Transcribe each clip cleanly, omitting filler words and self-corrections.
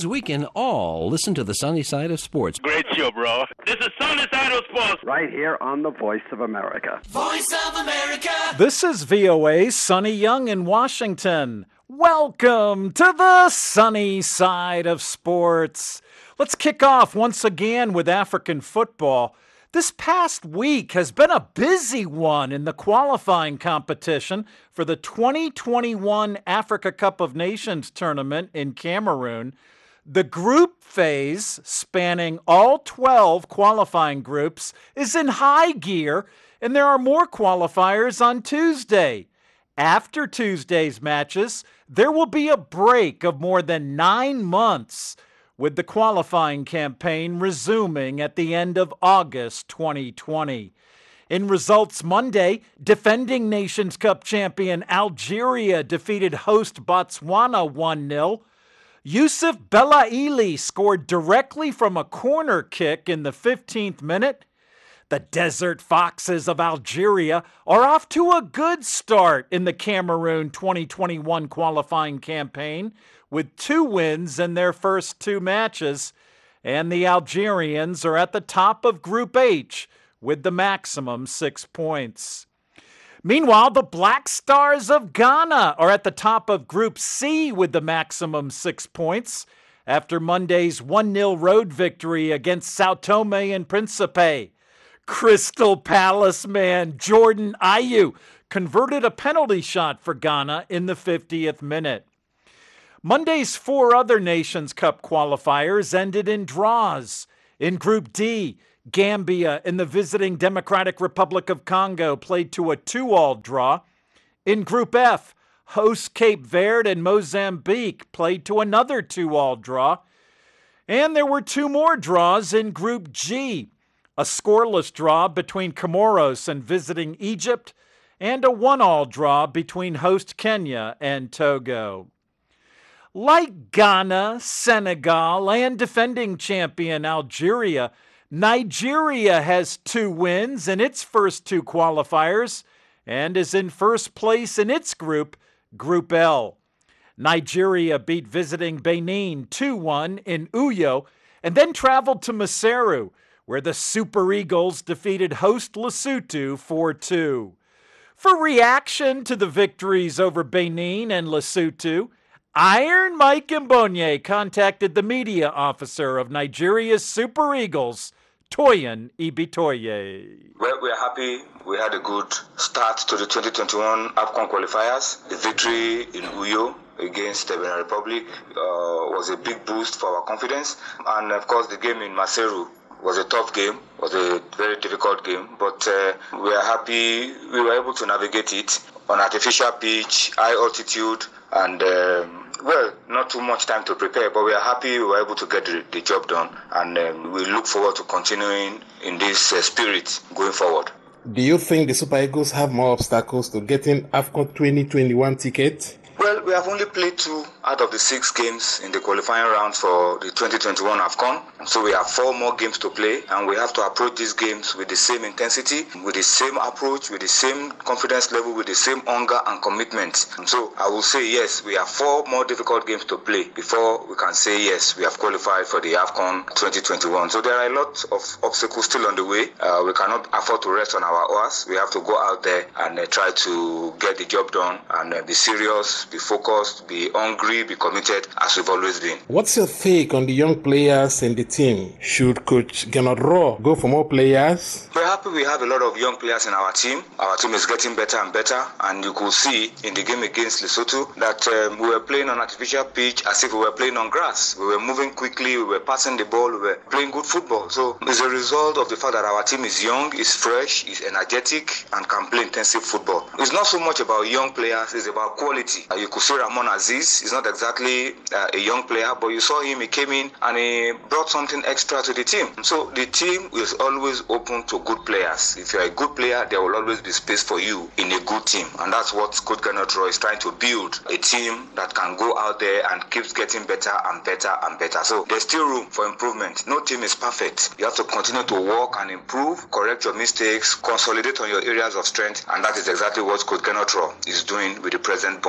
means we can all listen to the sunny side of sports. Great show, bro. This is Sunny Side of Sports. Right here on the Voice of America. Voice of America. This is VOA's Sonny Young in Washington. Welcome to the sunny side of sports. Let's kick off once again with African football. This past week has been a busy one in the qualifying competition for the 2021 Africa Cup of Nations tournament in Cameroon. The group phase, spanning all 12 qualifying groups, is in high gear, and there are more qualifiers on Tuesday. After Tuesday's matches, there will be a break of more than 9 months, with the qualifying campaign resuming at the end of August 2020. In results Monday, defending Nations Cup champion Algeria defeated host Botswana 1-0. Yusuf Belaili scored directly from a corner kick in the 15th minute. The Desert Foxes of Algeria are off to a good start in the Cameroon 2021 qualifying campaign, with 2 wins in their first 2 matches, and the Algerians are at the top of Group H with the maximum 6 points. Meanwhile, the Black Stars of Ghana are at the top of Group C with the maximum 6 points after Monday's 1-0 road victory against Sao Tome and Principe. Crystal Palace man Jordan Ayew converted a penalty shot for Ghana in the 50th minute. Monday's 4 other Nations Cup qualifiers ended in draws. In Group D, Gambia and the visiting Democratic Republic of Congo played to a 2-2 draw. In Group F, host Cape Verde and Mozambique played to another 2-2 draw. And there were 2 more draws in Group G, a scoreless draw between Comoros and visiting Egypt, and a 1-1 draw between host Kenya and Togo. Like Ghana, Senegal, and defending champion Algeria, Nigeria has 2 wins in its first 2 qualifiers and is in first place in its group, Group L. Nigeria beat visiting Benin 2-1 in Uyo and then traveled to Maseru, where the Super Eagles defeated host Lesotho 4-2. For reaction to the victories over Benin and Lesotho, Iron Mike Mbonye contacted the media officer of Nigeria's Super Eagles, Toyin Ibitoye. Well, we are happy. We had a good start to the 2021 AFCON qualifiers. The victory in Uyo against the Benin Republic was a big boost for our confidence. And of course, the game in Maseru was a tough game, was a very difficult game, but we are happy we were able to navigate it on artificial pitch, high altitude, and not too much time to prepare, but we are happy we were able to get the job done, and we look forward to continuing in this spirit going forward. Do you think the Super Eagles have more obstacles to getting AFCON 2021 ticket? Well, we have only played 2 out of the 6 games in the qualifying round for the 2021 AFCON. So we have 4 more games to play, and we have to approach these games with the same intensity, with the same approach, with the same confidence level, with the same hunger and commitment. And so I will say yes, we have 4 more difficult games to play before we can say yes, we have qualified for the AFCON 2021. So there are a lot of obstacles still on the way. We cannot afford to rest on our oars. We have to go out there and try to get the job done and be serious, be focused, be hungry, be committed, as we've always been. What's your take on the young players and the team? Should Coach Gernot Rohr go for more players? We're happy we have a lot of young players in our team. Our team is getting better and better, and you could see in the game against Lesotho that we were playing on artificial pitch as if we were playing on grass. We were moving quickly, we were passing the ball, we were playing good football. So it's a result of the fact that our team is young, is fresh, is energetic, and can play intensive football. It's not so much about young players, it's about quality. You could see Ramon Aziz. He's not exactly a young player, but you saw him, he came in and he brought something extra to the team. So the team is always open to good players. If you're a good player, there will always be space for you in a good team. And that's what Coach Gernot Rohr is trying to build, a team that can go out there and keeps getting better and better and better. So there's still room for improvement. No team is perfect. You have to continue to work and improve, correct your mistakes, consolidate on your areas of strength, and that is exactly what Coach Gernot Rohr is doing with the present bunch of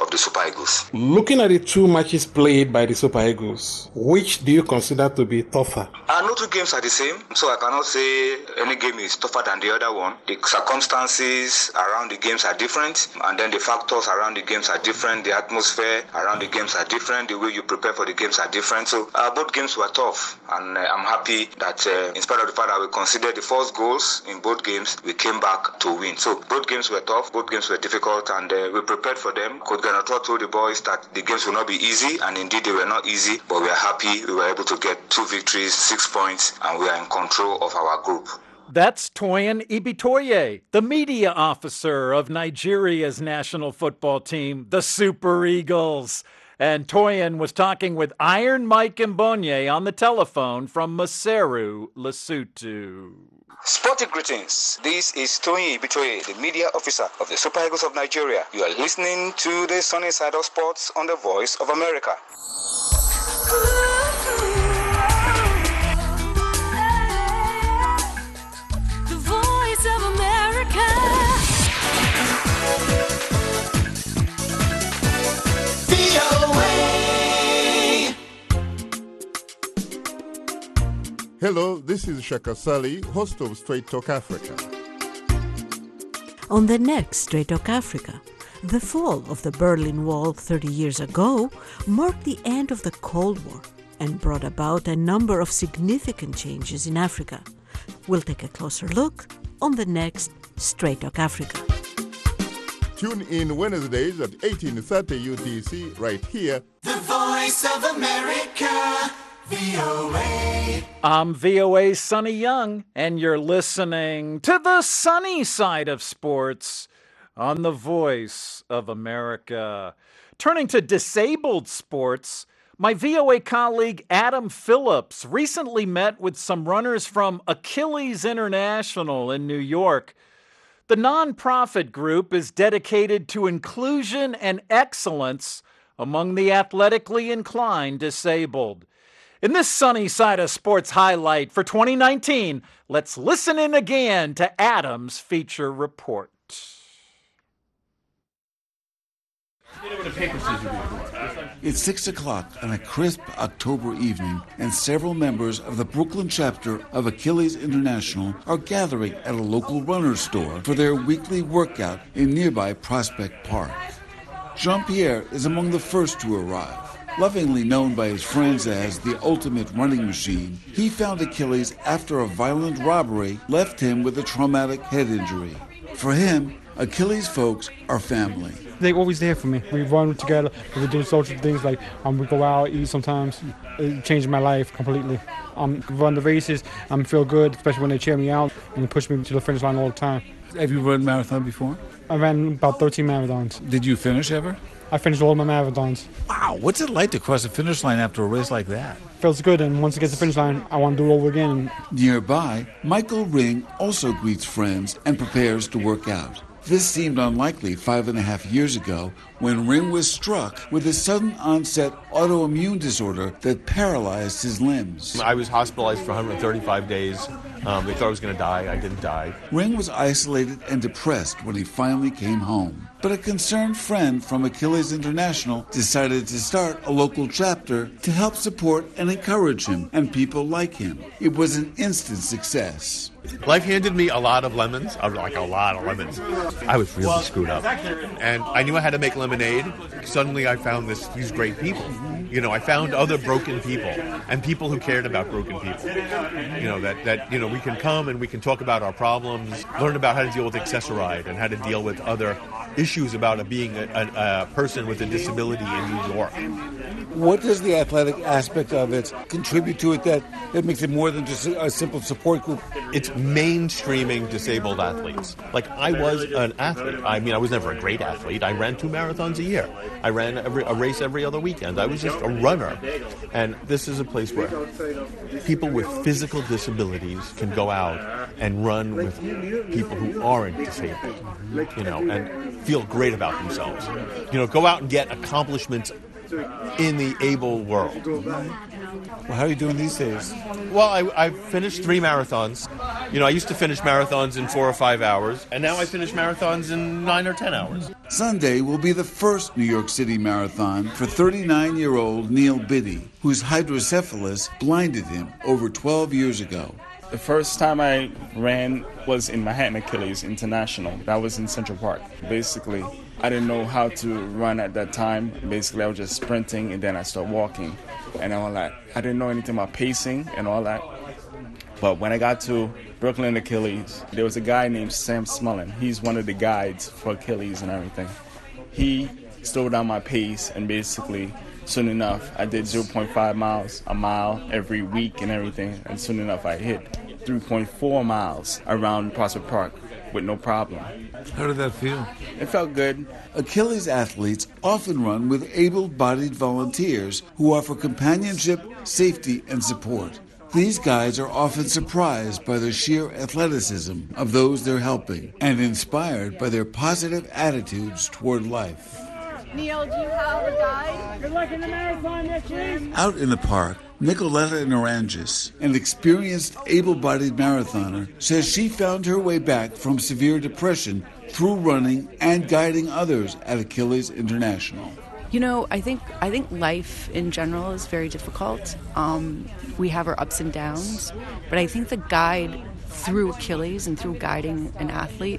of the Super Eagles. Looking at the two matches played by the Super Eagles, which do you consider to be tougher? No two games are the same, so I cannot say any game is tougher than the other one. The circumstances around the games are different, and then the factors around the games are different. The atmosphere around the games are different. The way you prepare for the games are different. So both games were tough, and I'm happy that in spite of the fact that we considered the first goals in both games, we came back to win. So both games were tough, both games were difficult, and we prepared for them. Coach Ganator told the boys that the games will not be easy, and indeed they were not easy, but we are happy we were able to get 2 victories, 6 points, and we are in control of our group. That's Toyin Ibitoye, the media officer of Nigeria's national football team, the Super Eagles. And Toyin was talking with Iron Mike Mbonye on the telephone from Maseru, Lesotho. Sporting greetings. This is Toyin Ibitoye, the media officer of the Super Eagles of Nigeria. You are listening to the Sunny Side of Sports on the Voice of America. The Voice of America. Hello, this is Shaka Sali, host of Straight Talk Africa. On the next Straight Talk Africa, the fall of the Berlin Wall 30 years ago marked the end of the Cold War and brought about a number of significant changes in Africa. We'll take a closer look on the next Straight Talk Africa. Tune in Wednesdays at 18:30 UTC right here. The Voice of America, VOA. I'm VOA's Sonny Young, and you're listening to the sunny side of sports on the Voice of America. Turning to disabled sports, my VOA colleague Adam Phillips recently met with some runners from Achilles International in New York. The nonprofit group is dedicated to inclusion and excellence among the athletically inclined disabled. In this sunny side of sports highlight for 2019, let's listen in again to Adam's feature report. It's 6 o'clock on a crisp October evening, and several members of the Brooklyn chapter of Achilles International are gathering at a local runner store for their weekly workout in nearby Prospect Park. Jean-Pierre is among the first to arrive. Lovingly known by his friends as the ultimate running machine, he found Achilles after a violent robbery left him with a traumatic head injury. For him, Achilles folks are family. They're always there for me. We run together, we do social things like we go out, eat sometimes. It changed my life completely. Run the races, feel good, especially when they cheer me out and push me to the finish line all the time. Have you run a marathon before? I ran about 13 marathons. Did you finish ever? I finished all my marathons. Wow, what's it like to cross the finish line after a race like that? Feels good, and once it gets to the finish line, I want to do it over again. Nearby, Michael Ring also greets friends and prepares to work out. This seemed unlikely 5.5 years ago when Ring was struck with a sudden onset autoimmune disorder that paralyzed his limbs. I was hospitalized for 135 days. They thought I was going to die. I didn't die. Ring was isolated and depressed when he finally came home. But a concerned friend from Achilles International decided to start a local chapter to help support and encourage him and people like him. It was an instant success. Life handed me a lot of lemons, like a lot of lemons. I was really screwed up. And I knew I had to make lemonade. Suddenly I found these great people. You know, I found other broken people and people who cared about broken people. You know, that we can come and we can talk about our problems, learn about how to deal with accessoride and how to deal with other issues about being a person with a disability in New York. What does the athletic aspect of it contribute to it that makes it more than just a simple support group? It's mainstreaming disabled athletes. Like, I was an athlete. I mean, I was never a great athlete. I ran 2 marathons a year. I ran a race every other weekend. I was just a runner. And this is a place where people with physical disabilities can go out and run with people who aren't disabled, you know, and feel great about themselves. You know, go out and get accomplishments in the able world. Well, how are you doing these days? Well, I finished 3 marathons. You know, I used to finish marathons in 4 or 5 hours, and now I finish marathons in 9 or 10 hours. Sunday will be the first New York City Marathon for 39-year-old Neil Biddy, whose hydrocephalus blinded him over 12 years ago. The first time I ran was in Manhattan Achilles International. That was in Central Park. Basically, I didn't know how to run at that time. Basically, I was just sprinting, and then I started walking and all that. I didn't know anything about pacing and all that. But when I got to Brooklyn Achilles, there was a guy named Sam Smullen. He's one of the guides for Achilles and everything. He slowed down my pace, and basically, soon enough, I did 0.5 miles, a mile every week and everything. And soon enough, I hit 3.4 miles around Prospect Park with no problem. How did that feel? It felt good. Achilles athletes often run with able-bodied volunteers who offer companionship, safety, and support. These guides are often surprised by the sheer athleticism of those they're helping and inspired by their positive attitudes toward life. Neil, do you have a guide? Good luck in the marathon next week. Out in the park, Nicoletta Naranjis, an experienced able-bodied marathoner, says she found her way back from severe depression through running and guiding others at Achilles International. You know, I think life in general is very difficult. We have our ups and downs, but I think the guide through Achilles and through guiding an athlete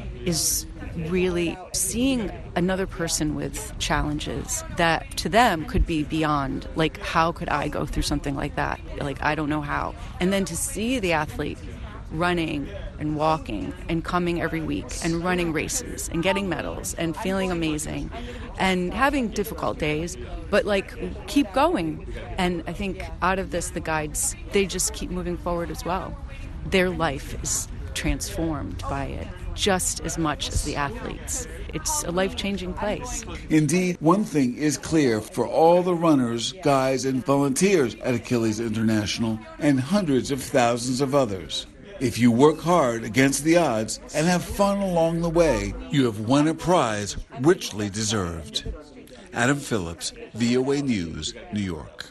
is really seeing another person with challenges that to them could be beyond, like, how could I go through something like that? Like, I don't know how. And then to see the athlete running and walking and coming every week and running races and getting medals and feeling amazing and having difficult days, but like keep going. And I think out of this, the guides, they just keep moving forward as well. Their life is transformed by it just as much as the athletes. It's a life-changing place. Indeed, one thing is clear for all the runners, guides, and volunteers at Achilles International and hundreds of thousands of others. If you work hard against the odds and have fun along the way, you have won a prize richly deserved. Adam Phillips, VOA News, New York.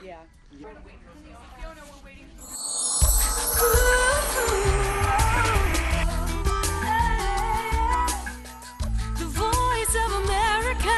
The Voice of America.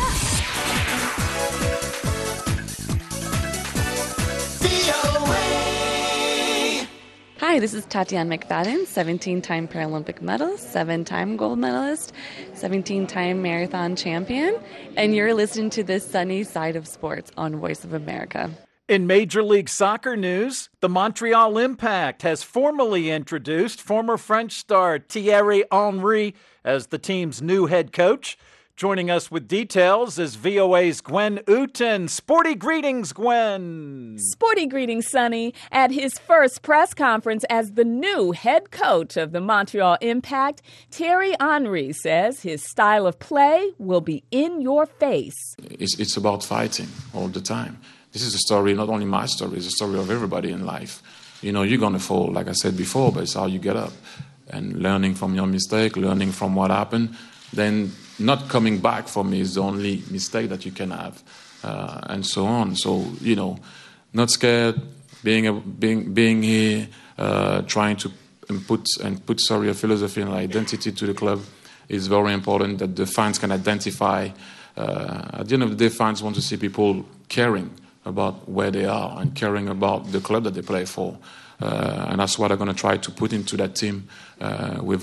Hi, this is Tatiana McFadden, 17-time Paralympic medalist, 7-time gold medalist, 17-time marathon champion, and you're listening to the Sunny Side of Sports on Voice of America. In Major League Soccer news, the Montreal Impact has formally introduced former French star Thierry Henry as the team's new head coach. Joining us with details is VOA's Gwen Uten. Sporty greetings, Gwen. Sporty greetings, Sonny. At his first press conference as the new head coach of the Montreal Impact, Thierry Henry says his style of play will be in your face. It's about fighting all the time. This is a story, not only my story, it's a story of everybody in life. You know, you're going to fall, like I said before, but it's how you get up. And learning from your mistake, learning from what happened, then not coming back for me is the only mistake that you can have, and so on. So, you know, not scared, being here, trying to put a philosophy and identity to the club is very important, that the fans can identify. At the end of the day, fans want to see people caring about where they are and caring about the club that they play for. And that's what I'm going to try to put into that team with,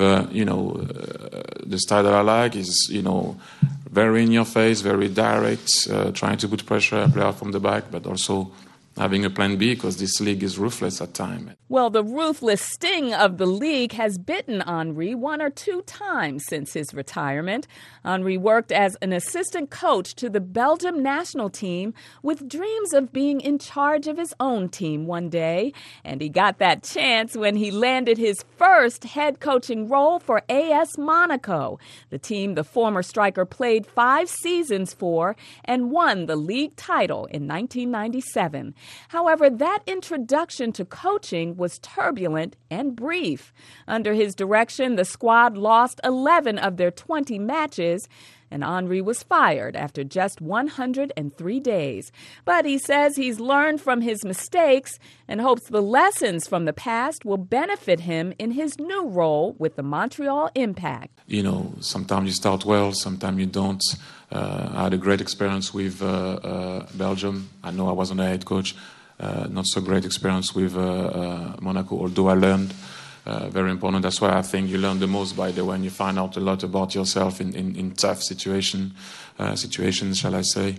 the style that I like is, very in your face, very direct, trying to put pressure, play out from the back, but also having a plan B because this league is ruthless at times. Well, the ruthless sting of the league has bitten Henry 1 or 2 times since his retirement. Henry worked as an assistant coach to the Belgium national team with dreams of being in charge of his own team one day. And he got that chance when he landed his first head coaching role for AS Monaco, the team the former striker played 5 seasons for and won the league title in 1997. However, that introduction to coaching was turbulent and brief. Under his direction, the squad lost 11 of their 20 matches, and Henry was fired after just 103 days. But he says he's learned from his mistakes and hopes the lessons from the past will benefit him in his new role with the Montreal Impact. You know, sometimes you start well, sometimes you don't. I had a great experience with Belgium. I know I wasn't a head coach. Not so great experience with Monaco, although I learned. Very important. That's why I think you learn the most by the when you find out a lot about yourself in tough situations, shall I say.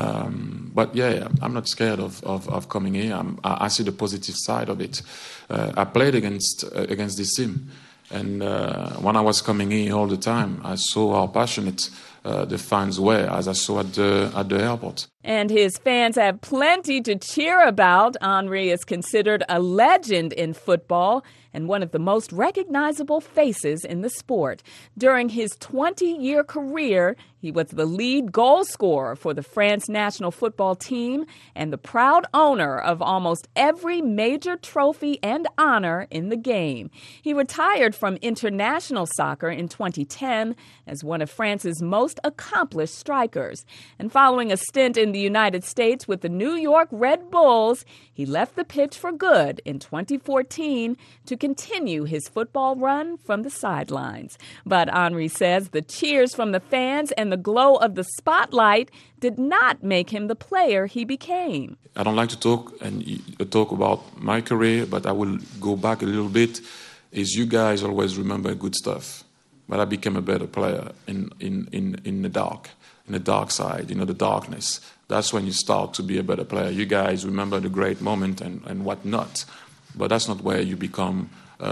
But yeah, I'm not scared of coming here. I see the positive side of it. I played against this team. And when I was coming here all the time, I saw how passionate the fans were, as I saw at the airport. And his fans have plenty to cheer about. Henry is considered a legend in football and one of the most recognizable faces in the sport. During his 20-year career, he was the lead goal scorer for the France national football team and the proud owner of almost every major trophy and honor in the game. He retired from international soccer in 2010 as one of France's most accomplished strikers. And following a stint in the United States with the New York Red Bulls, he left the pitch for good in 2014 to continue his football run from the sidelines. But Henry says the cheers from the fans and the glow of the spotlight did not make him the player he became. I don't like to talk about my career, but I will go back a little bit. Is you guys always remember good stuff, but I became a better player in the dark side, the darkness. That's when you start to be a better player. You guys remember the great moment and whatnot, but that's not where you become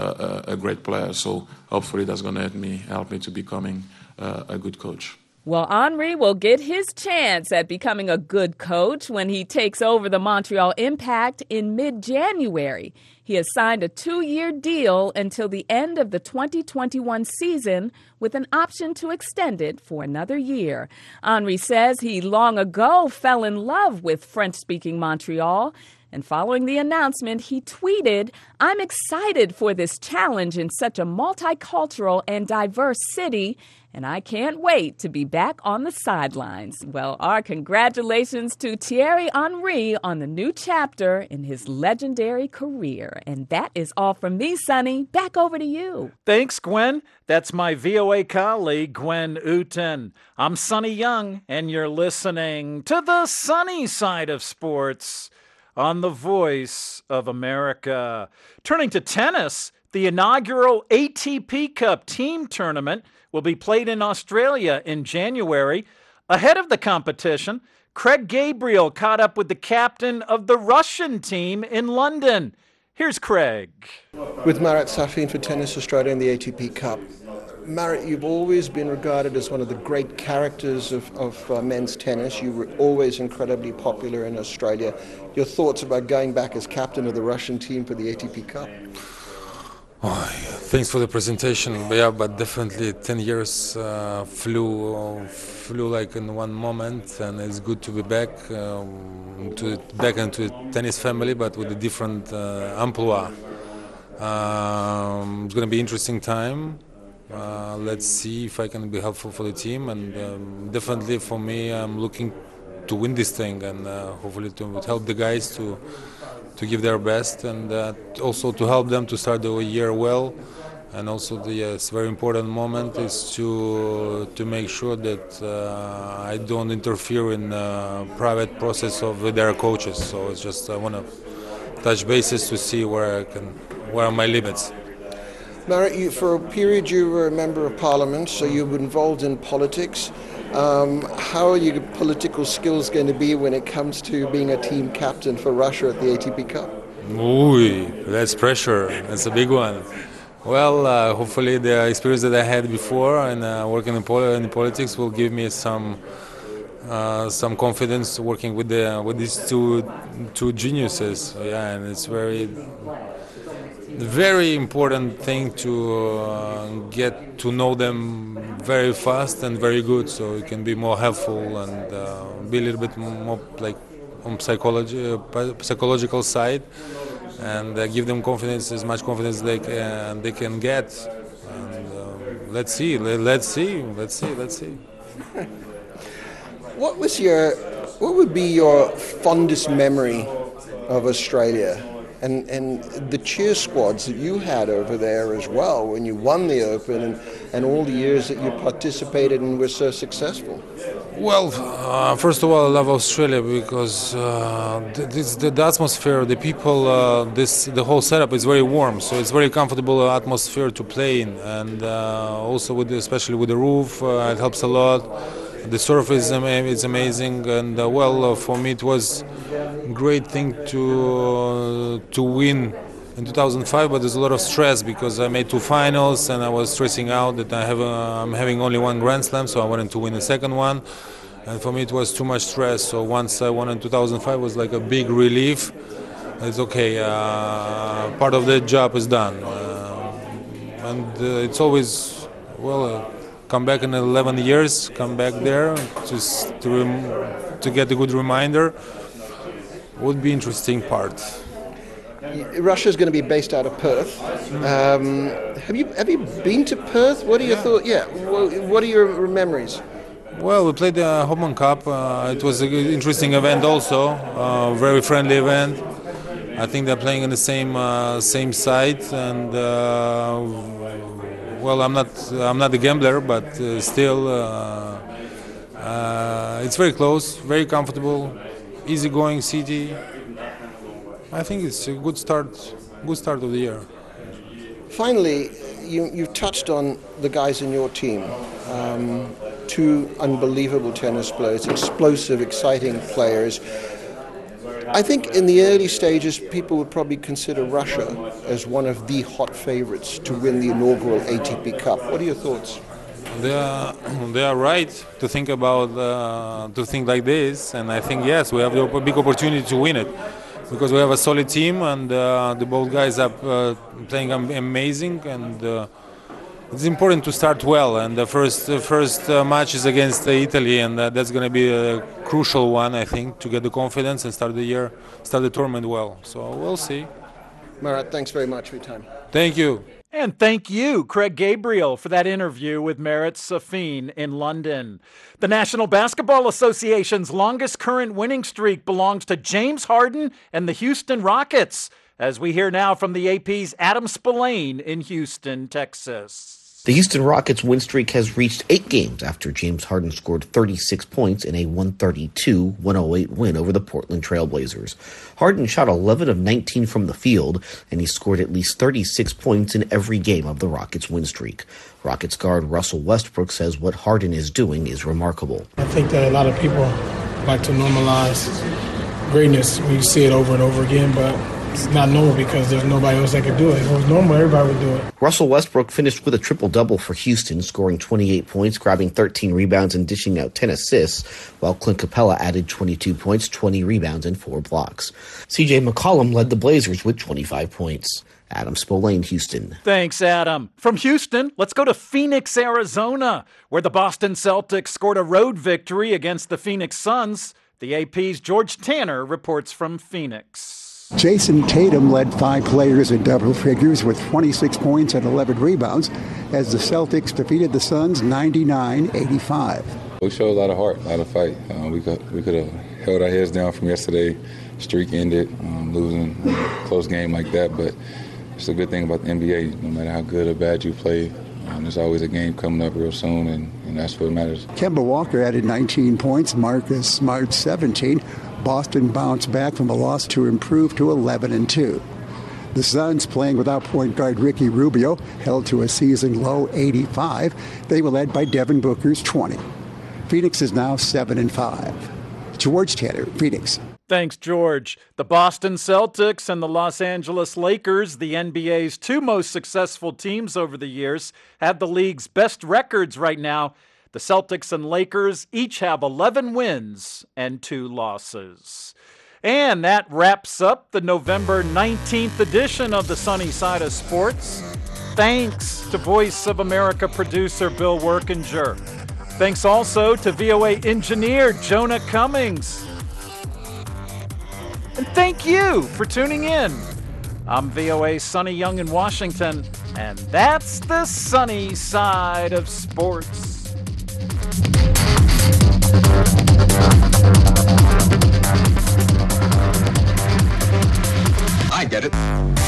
a great player. So hopefully that's going to help me to becoming a good coach. Well, Henry will get his chance at becoming a good coach when he takes over the Montreal Impact in mid-January. He has signed a 2-year deal until the end of the 2021 season with an option to extend it for another year. Henry says he long ago fell in love with French-speaking Montreal. And following the announcement, he tweeted, "I'm excited for this challenge in such a multicultural and diverse city, and I can't wait to be back on the sidelines." Well, our congratulations to Thierry Henry on the new chapter in his legendary career. And that is all from me, Sonny. Back over to you. Thanks, Gwen. That's my VOA colleague, Gwen Uten. I'm Sonny Young, and you're listening to the sunny side of sports on the Voice of America. Turning to tennis, the inaugural ATP Cup team tournament will be played in Australia in January. Ahead of the competition, Craig Gabriel caught up with the captain of the Russian team in London. Here's Craig. With Marat Safin for Tennis Australia in the ATP Cup. Marat, you've always been regarded as one of the great characters of men's tennis. You were always incredibly popular in Australia. Your thoughts about going back as captain of the Russian team for the ATP Cup? Oh, thanks for the presentation. Yeah, but definitely 10 years flew like in one moment, and it's good to be back into tennis family, but with a different amplitude. It's going to be an interesting time. Let's see if I can be helpful for the team, and definitely for me, I'm looking to win this thing, and hopefully to help the guys to give their best, and also to help them to start the year well. And also the very important moment is to make sure that I don't interfere in private process of their coaches. So it's just I want to touch bases to see where are my limits. Marat, for a period you were a member of parliament, so you were involved in politics. How are your political skills going to be when it comes to being a team captain for Russia at the ATP Cup? Ooh, that's pressure. That's a big one. Well, hopefully the experience that I had before and working in politics will give me some confidence working with these two geniuses. Yeah, and it's very important thing to get to know them very fast and very good, so you can be more helpful and be a little bit more like on psychological side, and give them confidence, as much confidence they can get. And let's see. What would be your fondest memory of Australia and the cheer squads that you had over there as well when you won the Open and all the years that you participated and were so successful? Well, first of all, I love Australia because the atmosphere, the people, the whole setup is very warm, so it's very comfortable atmosphere to play in, and also especially with the roof, it helps a lot. The surface is amazing, and for me it was a great thing to win in 2005. But there's a lot of stress because I made 2 finals, and I was stressing out that I'm having only 1 Grand Slam, so I wanted to win the second one. And for me it was too much stress. So once I won in 2005, it was like a big relief. It's okay. Part of the job is done, and it's always come back in 11 years, come back there just to get a good reminder. Would be interesting part. Russia's going to be based out of Perth. Have you been to Perth? What are your thoughts? Yeah. What are your memories? Well, we played the Hopman Cup. It was an interesting event also, very friendly event. I think they're playing in the same site, and I'm not a gambler, but still, it's very close, very comfortable, easygoing city. I think it's a good start of the year. Finally, you touched on the guys in your team. 2 unbelievable tennis players, explosive, exciting players. I think in the early stages, people would probably consider Russia as one of the hot favorites to win the inaugural ATP Cup. What are your thoughts? They are right to think like this, and I think yes, we have a big opportunity to win it because we have a solid team, and the both guys are playing amazing, and it's important to start well. And the first match is against Italy, and that's going to be a crucial one, I think, to get the confidence and start the tournament well. So we'll see. Marat, thanks very much for your time. Thank you. And thank you, Craig Gabriel, for that interview with Marat Safin in London. The National Basketball Association's longest current winning streak belongs to James Harden and the Houston Rockets, as we hear now from the AP's Adam Spillane in Houston, Texas. The Houston Rockets' win streak has reached 8 games after James Harden scored 36 points in a 132-108 win over the Portland Trail Blazers. Harden shot 11 of 19 from the field, and he scored at least 36 points in every game of the Rockets' win streak. Rockets guard Russell Westbrook says what Harden is doing is remarkable. I think that a lot of people like to normalize greatness. We see it over and over again, but it's not normal because there's nobody else that could do it. If it was normal, everybody would do it. Russell Westbrook finished with a triple-double for Houston, scoring 28 points, grabbing 13 rebounds, and dishing out 10 assists, while Clint Capella added 22 points, 20 rebounds, and 4 blocks. C.J. McCollum led the Blazers with 25 points. Adam Spillane, Houston. Thanks, Adam. From Houston, let's go to Phoenix, Arizona, where the Boston Celtics scored a road victory against the Phoenix Suns. The AP's George Tanner reports from Phoenix. Jason Tatum led 5 players in double figures with 26 points and 11 rebounds as the Celtics defeated the Suns 99-85. We showed a lot of heart, a lot of fight. We could have held our heads down from yesterday. Streak ended, losing a close game like that. But it's a good thing about the NBA. No matter how good or bad you play, there's always a game coming up real soon, and that's what matters. Kemba Walker added 19 points, Marcus Smart 17. Boston bounced back from a loss to improve to 11-2. The Suns, playing without point guard Ricky Rubio, held to a season-low 85. They were led by Devin Booker's 20. Phoenix is now 7-5. George Tanner, Phoenix. Thanks, George. The Boston Celtics and the Los Angeles Lakers, the NBA's 2 most successful teams over the years, have the league's best records right now. The Celtics and Lakers each have 11 wins and 2 losses. And that wraps up the November 19th edition of the Sunny Side of Sports. Thanks to Voice of America producer Bill Workinger. Thanks also to VOA engineer Jonah Cummings. And thank you for tuning in. I'm VOA Sonny Young in Washington, and that's the Sunny Side of Sports. I get it.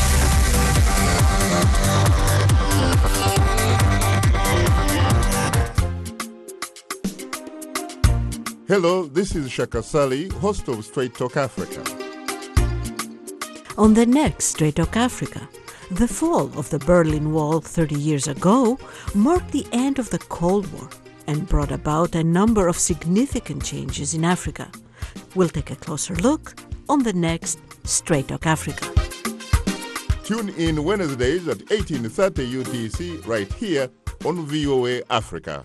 Hello, this is Shaka Sali, host of Straight Talk Africa. On the next Straight Talk Africa, the fall of the Berlin Wall 30 years ago marked the end of the Cold War and brought about a number of significant changes in Africa. We'll take a closer look on the next Straight Talk Africa. Tune in Wednesdays at 18:30 UTC right here on VOA Africa.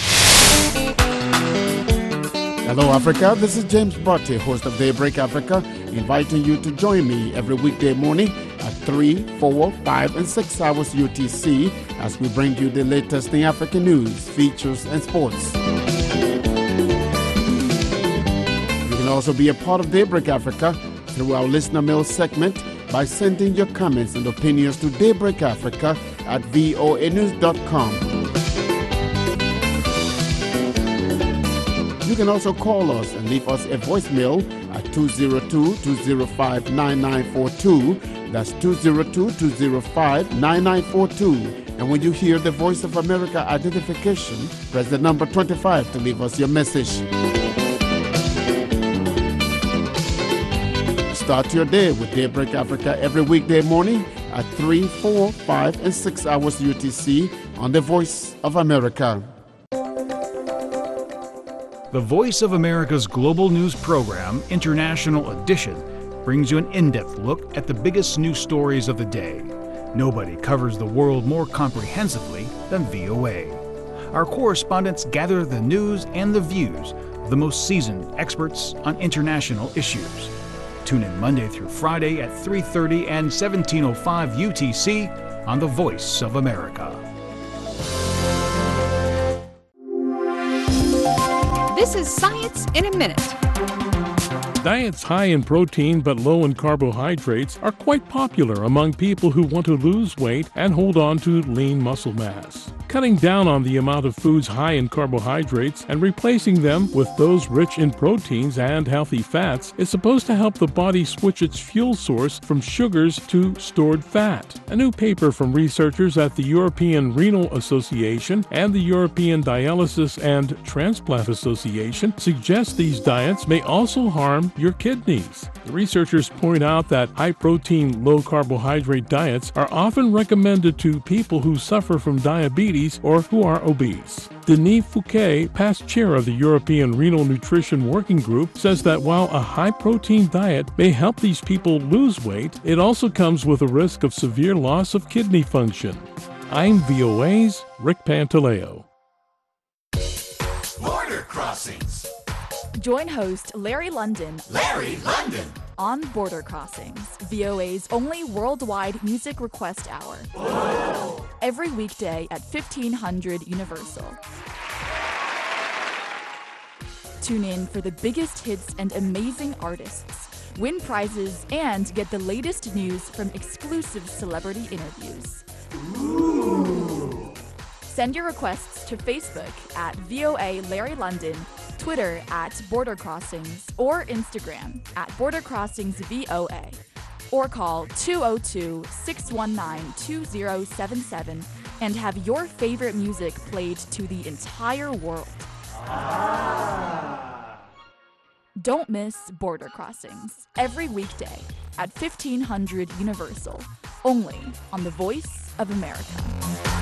Hello, Africa. This is James Butty, host of Daybreak Africa, inviting you to join me every weekday morning at 3, 4, 5, and 6 hours UTC as we bring you the latest in African news, features, and sports. You can also be a part of Daybreak Africa through our listener mail segment by sending your comments and opinions to daybreakafrica@voanews.com. You can also call us and leave us a voicemail at 202-205-9942. That's 202-205-9942. And when you hear the Voice of America identification, press the number 25 to leave us your message. Start your day with Daybreak Africa every weekday morning at 3, 4, 5, and 6 hours UTC on the Voice of America. The Voice of America's global news program, International Edition, brings you an in-depth look at the biggest news stories of the day. Nobody covers the world more comprehensively than VOA. Our correspondents gather the news and the views of the most seasoned experts on international issues. Tune in Monday through Friday at 3:30 and 17:05 UTC on The Voice of America. This is Science in a Minute. Diets high in protein but low in carbohydrates are quite popular among people who want to lose weight and hold on to lean muscle mass. Cutting down on the amount of foods high in carbohydrates and replacing them with those rich in proteins and healthy fats is supposed to help the body switch its fuel source from sugars to stored fat. A new paper from researchers at the European Renal Association and the European Dialysis and Transplant Association suggests these diets may also harm your kidneys. The researchers point out that high-protein, low-carbohydrate diets are often recommended to people who suffer from diabetes or who are obese. Denis Fouquet, past chair of the European Renal Nutrition Working Group, says that while a high-protein diet may help these people lose weight, it also comes with a risk of severe loss of kidney function. I'm VOA's Rick Pantaleo. Border Crossings. Join host Larry London on Border Crossings, VOA's only worldwide music request hour. Every weekday at 1500 Universal. Tune in for the biggest hits and amazing artists, win prizes, and get the latest news from exclusive celebrity interviews. Send your requests to Facebook at VOA Larry London, Twitter at Border Crossings, or Instagram at Border Crossings VOA, or call 202-619-2077 and have your favorite music played to the entire world. Don't miss Border Crossings every weekday at 1500 Universal, only on The Voice of America.